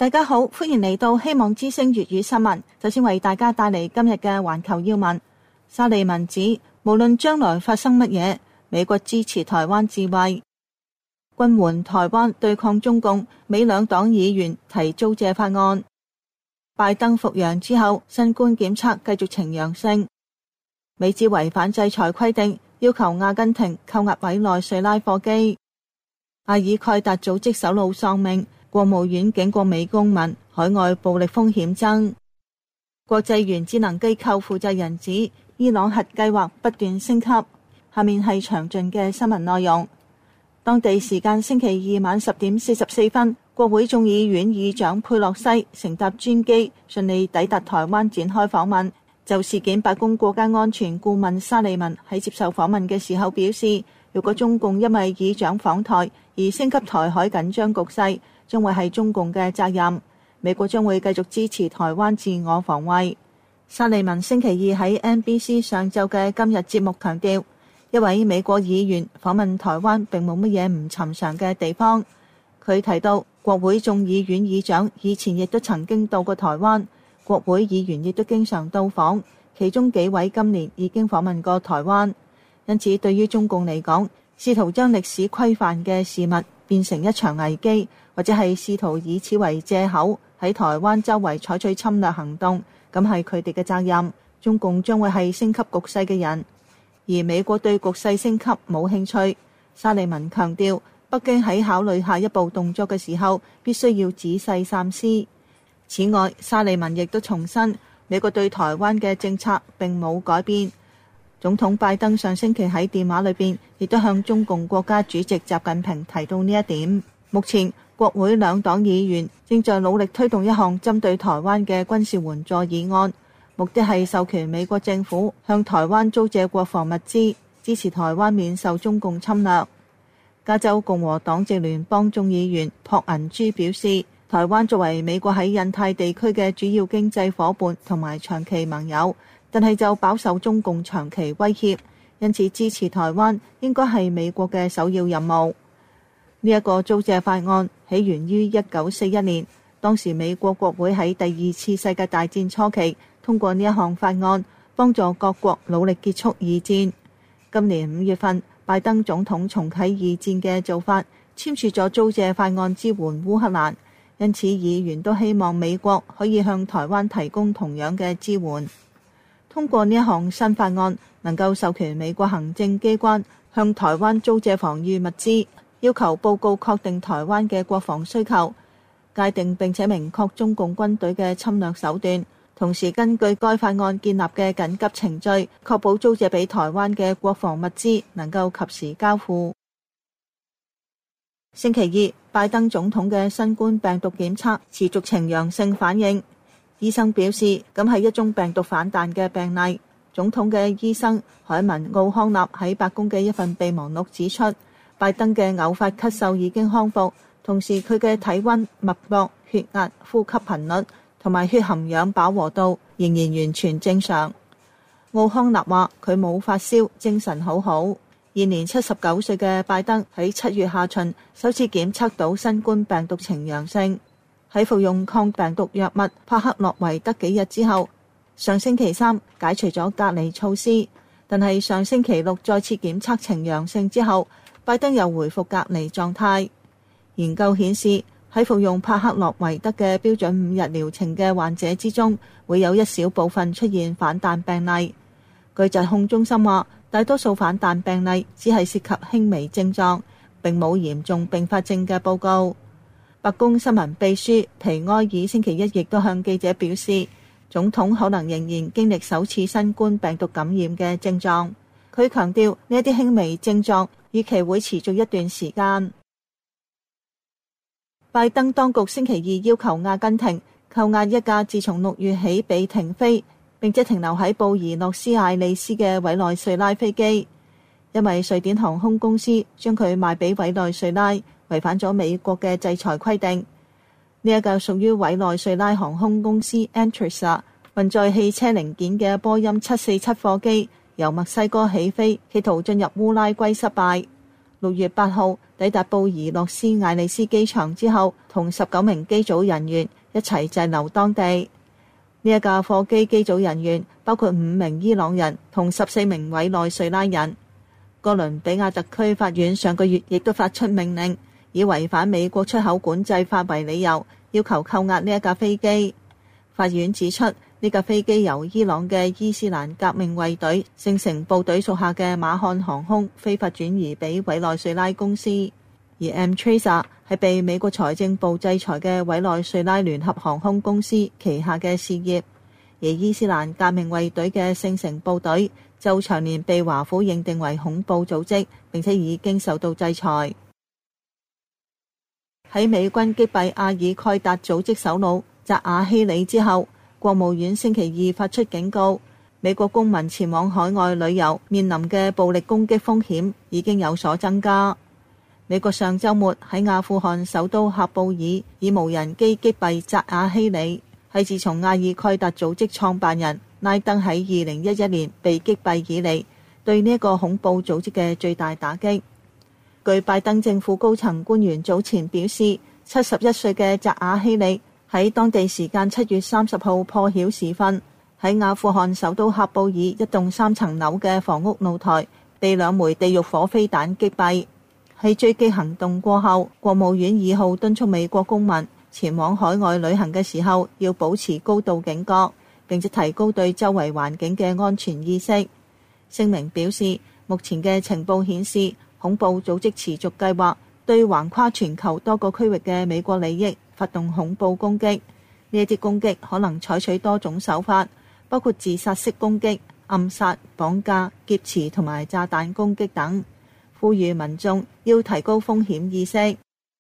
大家好，歡迎嚟到希望之聲粵語新聞。首先為大家帶嚟今日嘅環球要聞。沙利文指，無論將來發生乜嘢，美國支持台灣自衛，軍援台灣對抗中共。美兩黨議員提租借法案。拜登復陽之後，新冠檢測繼續呈陽性。美指違反制裁規定，要求阿根廷扣押委內瑞拉貨機。阿爾蓋達組織首腦喪命。國務院警告美公民海外暴力風險增。國際原子能機構負責人指，伊朗核計劃不斷升級。下面係詳盡嘅新聞內容。當地時間星期二晚10點44分，國會眾議院議長佩洛西乘搭專機順利抵達台灣展開訪問。就事件，白宮國家安全顧問沙利文喺接受訪問嘅時候表示，如果中共因為議長訪台而升級台海緊張局勢，將會係中共嘅責任。美國將會繼續支持台灣自我防衛。沙利文星期二喺 NBC 上晝嘅今日節目強調，一位美國議員訪問台灣並冇乜嘢唔尋常嘅地方。佢提到，國會眾議院議長以前亦都曾經到過台灣，國會議員亦都經常到訪，其中幾位今年已經訪問過台灣。因此，對於中共嚟講，試圖將歷史規範嘅事物變成一場危機，或者係試圖以此為借口喺台灣周圍採取侵略行動，咁係佢哋嘅責任。中共將會係升級局勢嘅人，而美國對局勢升級冇興趣。沙利文強調，北京喺考慮下一步動作嘅時候，必須要仔細三思。此外，沙利文亦都重申，美國對台灣嘅政策並冇改變。總統拜登上星期喺電話裏邊亦都向中共國家主席習近平提到呢一點。目前國會兩黨議員正在努力推動一項針對台灣嘅軍事援助議案，目的係授權美國政府向台灣租借國防物資，支持台灣免受中共侵略。加州共和黨籍聯邦眾議員朴銀珠表示，台灣作為美國喺印太地區嘅主要經濟夥伴同埋長期盟友，但係就飽受中共長期威脅，因此支持台灣應該係美國嘅首要任務。呢一個租借法案起源於1941年，當時美國國會喺第二次世界大戰初期通過呢一項法案，幫助各國努力結束二戰。今年5月份，拜登總統重啟二戰嘅做法，簽署咗租借法案支援烏克蘭，因此議員都希望美國可以向台灣提供同樣嘅支援。通過呢一項新法案，能夠授權美國行政機關向台灣租借防禦物資，要求報告確定台灣嘅國防需求，界定並且明確中共軍隊嘅侵略手段，同時根據該法案建立嘅緊急程序，確保租借俾台灣嘅國防物資能夠及時交付。星期二，拜登總統嘅新冠病毒檢測持續呈陽性反應。醫生表示，咁係一宗病毒反彈嘅病例。總統嘅醫生海文奧康納喺白宮嘅一份備忘錄指出，拜登嘅偶發咳嗽已經康復，同時佢嘅體溫、脈搏、血壓、呼吸頻率同埋血含氧飽和度仍然完全正常。奧康納話佢冇發燒，精神好好。現年79歲嘅拜登喺7月下旬首次檢測到新冠病毒呈陽性。喺服用抗病毒藥物帕克洛維德幾日之後，上星期三解除咗隔離措施，但係上星期六再次檢測呈陽性之後，拜登又回復隔離狀態。研究顯示，喺服用帕克洛維德嘅標準5日療程嘅患者之中，會有一小部分出現反彈病例。據疾控中心話，大多數反彈病例只係涉及輕微症狀，並冇嚴重併發症嘅報告。白宮新聞秘書皮埃爾星期一亦都向記者表示，總統可能仍然經歷首次新冠病毒感染嘅症狀。佢強調呢一啲輕微症狀預期會持續一段時間。拜登當局星期二要求阿根廷扣押一架自從6月起被停飛並且停留喺布宜諾斯艾利斯嘅委內瑞拉飛機，因為瑞典航空公司將佢賣俾委內瑞拉，違反咗美國嘅制裁規定。呢一架屬於委內瑞拉航空公司 Antresa 運載汽車零件嘅波音747貨機由墨西哥起飛，企圖進入烏拉圭失敗。6月8號， 抵達布宜諾斯艾利斯機場之後，同19名機組人員一齊滯留當地。呢一架貨機機組人員包括5名伊朗人同14名委內瑞拉人。哥倫比亞特區法院上個月亦都發出命令，以違反美國出口管制法為理由，要求扣押呢一架飛機。法院指出，呢架飛機由伊朗嘅伊斯蘭革命衛隊聖城部隊屬下嘅馬漢航空非法轉移俾委內瑞拉公司，而 Embraer 係被美國財政部制裁嘅委內瑞拉聯合航空公司旗下嘅事業，而伊斯蘭革命衛隊嘅聖城部隊就長年被華府認定為恐怖組織，並且已經受到制裁。喺美軍擊斃阿爾蓋達組織首腦扎瓦希里之後，國務院星期二發出警告，美國公民前往海外旅遊面臨嘅暴力攻擊風險已經有所增加。美國上週末喺阿富汗首都喀布爾以無人機擊斃扎瓦希里，係自從阿爾蓋達組織創辦人拉登喺2011年被擊斃以嚟，對呢一個恐怖組織嘅最大打擊。據拜登政府高層官員早前表示，71歲嘅扎瓦希里喺當地時間7月30號破曉時分，喺阿富汗首都喀布爾一棟3層樓嘅房屋露台被2枚地獄火飛彈擊斃。喺追擊行動過後，國務院2號敦促美國公民前往海外旅行嘅時候要保持高度警覺，並且提高對周圍環境嘅安全意識。聲明表示，目前嘅情報顯示，恐怖組織持續計劃對橫跨全球多個區域嘅美國利益發動恐怖攻擊。呢一啲攻擊可能採取多種手法，包括自殺式攻擊、暗殺、綁架、劫持同埋炸彈攻擊等。呼籲民眾要提高風險意識。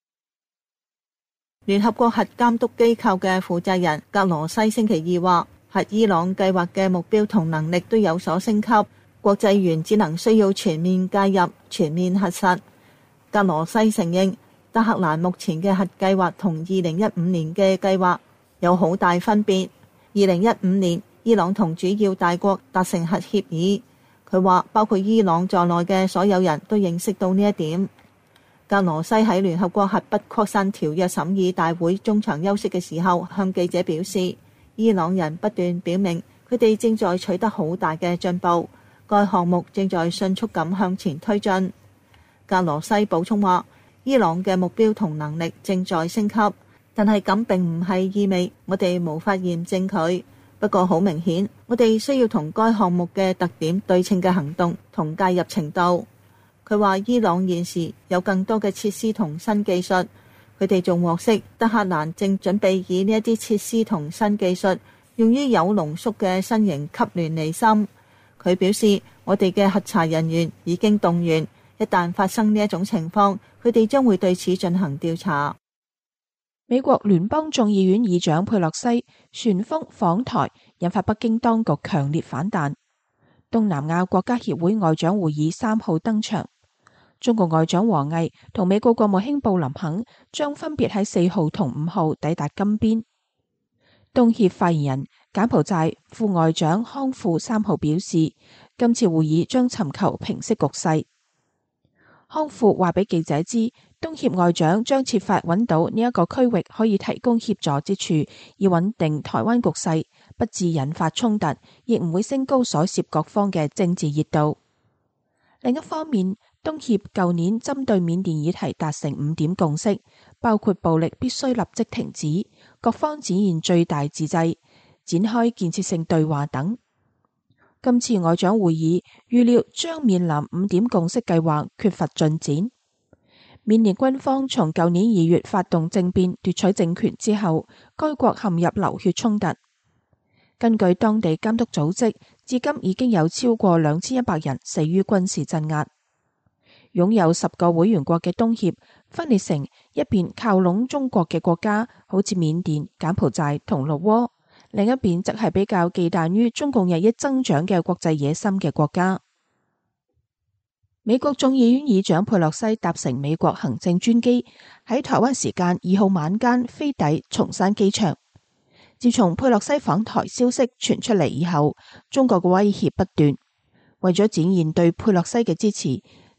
聯合國核監督機構嘅負責人格羅西星期二話，核伊朗計劃嘅目標同能力都有所升級，國際原子能需要全面介入、全面核實。格羅西承認，德黑蘭目前嘅核計劃同2015年嘅計劃有好大分別。2015年，伊朗同主要大國達成核協議。佢話，包括伊朗在內嘅所有人都認識到呢一點。格羅西喺聯合國核不擴散條約審議大會中場休息嘅時候，向記者表示，伊朗人不斷表明佢哋正在取得好大嘅進步，該項目正在迅速咁向前推進。格羅西補充話，伊朗嘅目標同能力正在升級，但係咁並唔係意味我哋無法驗證佢。不過好明顯，我哋需要同該項目嘅特點對稱嘅行動同介入程度。佢話伊朗現時有更多嘅設施同新技術，佢哋仲獲悉德黑蘭正準備以呢一啲設施同新技術用於有濃縮嘅新型級聯尼芯。佢表示，我哋嘅核查人員已經動員，一旦發生呢一種情況，佢哋將會對此進行調查。 美國聯邦眾議院議長佩洛西旋風訪台，引發北京當局強烈反彈。東南亞國家協會外長會議3號登場，中國外長王毅同美國國務卿布林肯將分別喺4號同5號抵達金邊。東協發言人柬埔寨副外長康富3號表示，今次會議將尋求平息局勢。康富話俾記者知，東協外長將設法揾到呢一個區域可以提供協助之處，以穩定台灣局勢，不致引發衝突，亦唔會升高所涉各方嘅政治熱度。另一方面，東協舊年針對緬甸議題達成5點共識，包括暴力必須立即停止，各方展現最大自制，展開建設性對話等。今次外長會議預料將面臨5點共識計劃缺乏進展。緬甸軍方從舊年2月發動政變奪取政權之後，該國陷入流血衝突。根據當地監督組織，至今已經有超過2100人死於軍事鎮壓。擁有10個會員國嘅東協分裂成一邊靠攏中國嘅國家，好似緬甸、柬埔寨同老撾。另一邊則係比較忌憚於中共日益增長嘅國際野心嘅國家。美國眾議院議長佩洛西搭乘美國行政專機喺台灣時間2號晚間飛抵松山機場。自從佩洛西訪台消息傳出嚟以後，中國嘅威脅不斷。為咗展現對佩洛西嘅支持，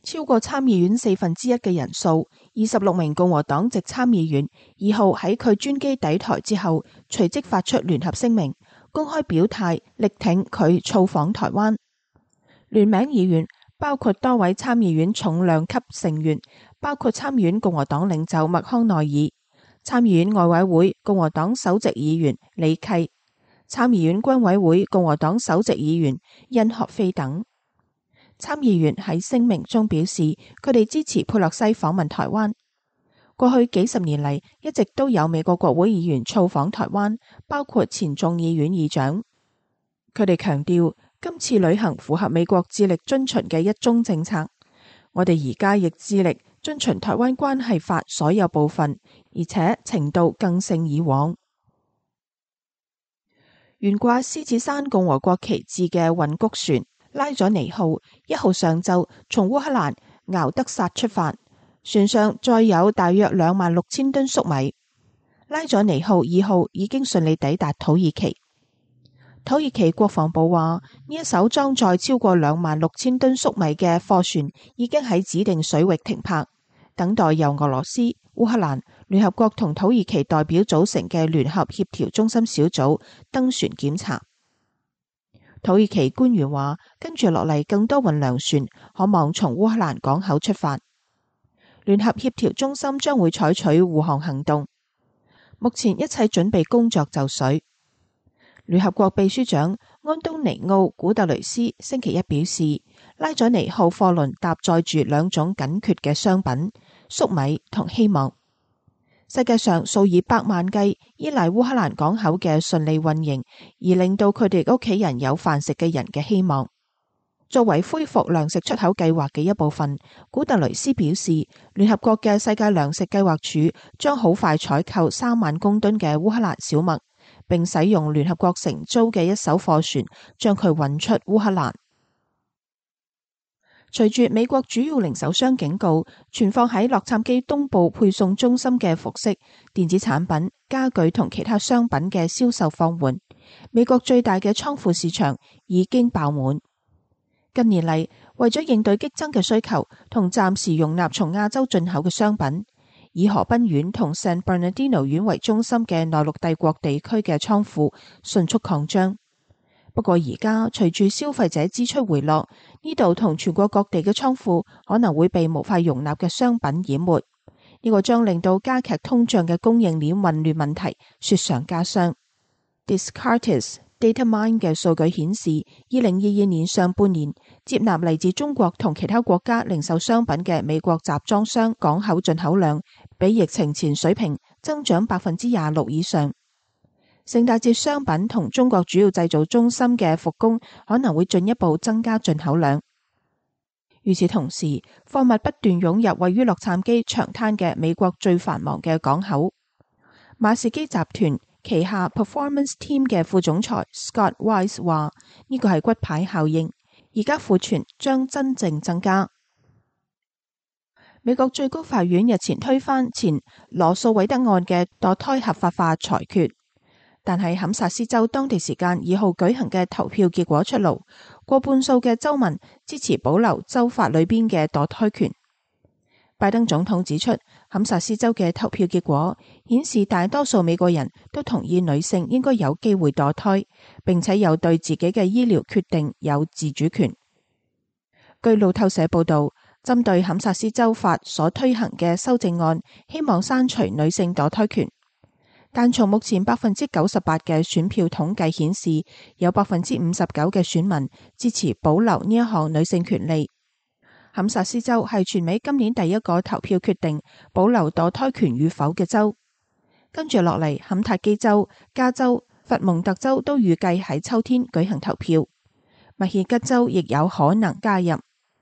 超過參議院1/4嘅人數。26名共和黨籍參議員2號喺佢專機抵台之後，隨即發出聯合聲明，公開表態力挺佢造訪台灣。聯名議員包括多位參議院重量級成員，包括參議院共和黨領袖麥康奈爾、參議院外委會共和黨首席議員李契、參議院軍委會共和黨首席議員恩學菲等。參議員喺聲明中表示，佢哋支持佩洛西訪問台灣。過去幾十年嚟，一直都有美國國會議員造訪台灣，包括前眾議院議長。佢哋強調，今次旅行符合美國致力遵循嘅一中政策。我哋而家亦致力遵循台灣關係法所有部分，而且程度更勝以往。懸掛獅子山共和國旗幟嘅運穀船拉佐尼號1號上晝從烏克蘭敖德薩出發，船上載有大約26,000噸粟米。拉佐尼號2號已經順利抵達土耳其。土耳其國防部話，呢一艘裝載超過26,000噸粟米嘅貨船已經喺指定水域停泊，等待由俄羅斯、烏克蘭、聯合國同土耳其代表組成嘅聯合協調中心小組登船檢查。土耳其官員話，跟住落嚟更多運糧船可望從烏克蘭港口出發。聯合協調中心將會採取護航行動。目前一切準備工作就緒。聯合國秘書長安東尼奧古特雷斯星期一表示，拉佐尼號貨輪搭載住2種緊缺嘅商品：粟米同希望。世界上數以百萬計依賴烏克蘭港口嘅順利運營，而令到佢哋屋企人有飯食嘅人嘅希望。作為恢復糧食出口計劃嘅一部分，古特雷斯表示，聯合國嘅世界糧食計劃署將好快採購3萬公噸嘅烏克蘭小麥，並使用聯合國承租嘅一艘貨船將佢運出烏克蘭。隨住美國主要零售商警告，存放喺洛杉磯東部配送中心嘅服飾、電子產品、家具同其他商品嘅銷售放緩，美國最大嘅倉庫市場已經爆滿。近年嚟，為咗應對激增嘅需求同暫時容納從亞洲進口嘅商品，以河濱縣同 San Bernardino 縣為中心嘅內陸帝國地區嘅倉庫迅速擴張。不過而家隨住消費者支出回落，呢度同全國各地嘅倉庫可能會被無法容納嘅商品淹沒，呢個將令到加劇通脹嘅供應鏈混亂問題雪上加霜。Descartes Datamine 嘅數據顯示，2022年上半年接納嚟自中國同其他國家零售商品嘅美國集裝箱港口進口量比疫情前水平增長26%以上。聖誕節商品同中國主要製造中心嘅復工可能會進一步增加進口量。與此同時，貨物不斷湧入位於洛杉磯長灘嘅美國最繁忙嘅港口。馬士基集團旗下 Performance Team 嘅副總裁 Scott Wise 話：呢個係骨牌效應，而家庫存將真正增加。美國最高法院日前推翻前羅素韋德案嘅墮胎合法化裁決。但係堪薩斯州當地時間2號舉行嘅投票結果出爐，過半數嘅州民支持保留州法裏邊嘅墮胎權。拜登總統指出，堪薩斯州嘅投票結果顯示大多數美國人都同意女性應該有機會墮胎，並且有對自己嘅醫療決定有自主權。據路透社報道，針對堪薩斯州法所推行嘅修正案，希望刪除女性墮胎權。但從目前98%嘅選票統計顯示，有59%嘅選民支持保留呢一項女性權利。堪薩斯州係全美今年第一個投票決定保留墮胎權與否嘅州。跟住落嚟，肯塔基州、加州、佛蒙特州都預計喺秋天舉行投票，密歇根州亦有可能加入。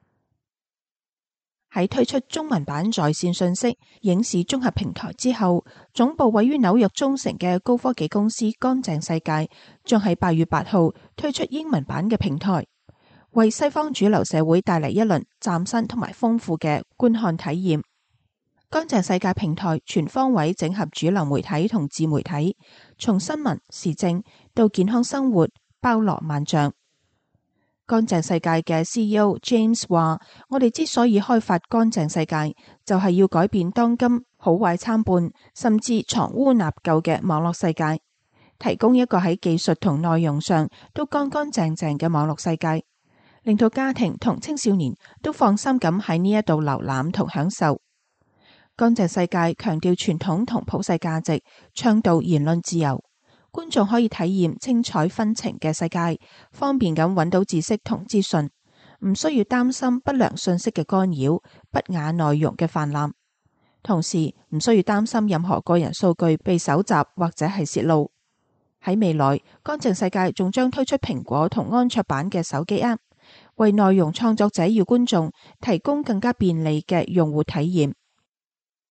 喺推出中文版在線信息影視綜合平台之後，總部位於紐約中城嘅高科技公司乾淨世界將喺8月8號推出英文版嘅平台，為西方主流社會帶嚟一輪嶄新同埋豐富嘅觀看體驗。乾淨世界平台全方位整合主流媒體同自媒體，從新聞時政到健康生活，包羅萬象。 乾淨世界嘅 CEO James 話：我哋之所以開發乾淨世界，就係要改變當今好壞參半，甚至藏污納垢嘅網絡世界，提供一個喺技術同內容上都乾乾淨淨嘅網絡世界，令到家庭同青少年都放心咁喺呢一度瀏覽同享受。乾淨世界強調傳統同普世價值，倡導言論自由。觀眾可以體驗精彩紛呈嘅世界，方便咁揾到知識同資訊，唔需要擔心不良信息嘅干擾、不雅內容嘅泛濫，同時唔需要擔心任何個人數據被搜集或者係洩露。喺未來，乾淨世界仲將推出蘋果同安卓版嘅手機 App， 為內容創作者與觀眾提供更加便利嘅用戶體驗。